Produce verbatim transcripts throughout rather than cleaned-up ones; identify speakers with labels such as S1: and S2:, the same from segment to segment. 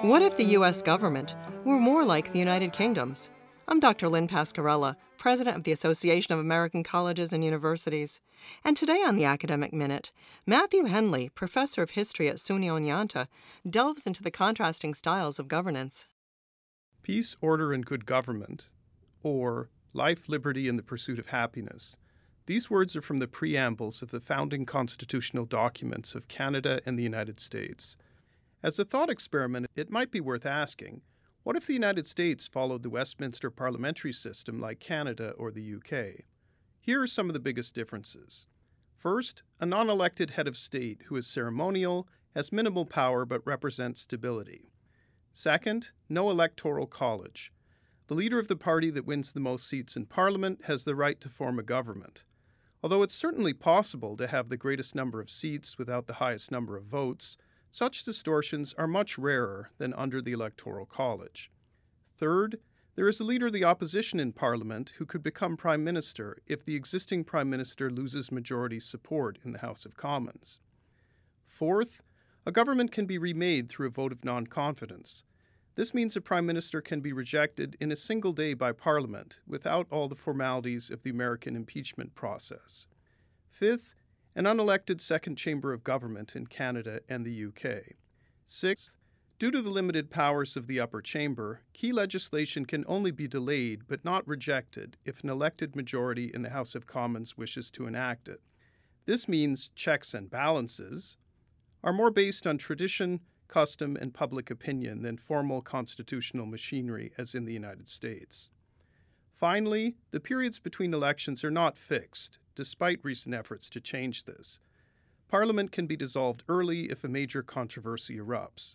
S1: What if the U S government were more like the United Kingdom's? I'm Doctor Lynn Pascarella, President of the Association of American Colleges and Universities. And today on the Academic Minute, Matthew Henley, professor of history at SUNY Oneonta, delves into the contrasting styles of governance.
S2: Peace, order, and good government, or life, liberty, and the pursuit of happiness. These words are from the preambles of the founding constitutional documents of Canada and the United States. As a thought experiment, it might be worth asking, what if the United States followed the Westminster parliamentary system like Canada or the U K? Here are some of the biggest differences. First, a non-elected head of state who is ceremonial, has minimal power but represents stability. Second, no electoral college. The leader of the party that wins the most seats in Parliament has the right to form a government. Although it's certainly possible to have the greatest number of seats without the highest number of votes, such distortions are much rarer than under the Electoral College. Third, there is a leader of the opposition in Parliament who could become Prime Minister if the existing Prime Minister loses majority support in the House of Commons. Fourth, a government can be remade through a vote of non-confidence. This means a Prime Minister can be rejected in a single day by Parliament without all the formalities of the American impeachment process. Fifth, an unelected second chamber of government in Canada and the U K. Sixth, due to the limited powers of the upper chamber, key legislation can only be delayed but not rejected if an elected majority in the House of Commons wishes to enact it. This means checks and balances are more based on tradition, custom, and public opinion than formal constitutional machinery as in the United States. Finally, the periods between elections are not fixed, despite recent efforts to change this. Parliament can be dissolved early if a major controversy erupts.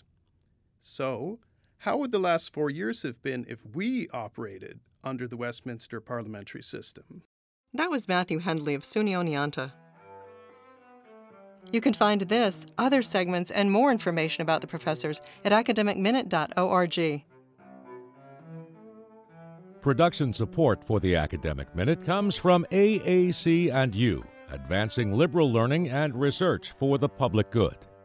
S2: So, how would the last four years have been if we operated under the Westminster parliamentary system?
S1: That was Matthew Henley of SUNY Oneonta. You can find this, other segments, and more information about the professors at academic minute dot org.
S3: Production support for the Academic Minute comes from A A C and U, advancing liberal learning and research for the public good.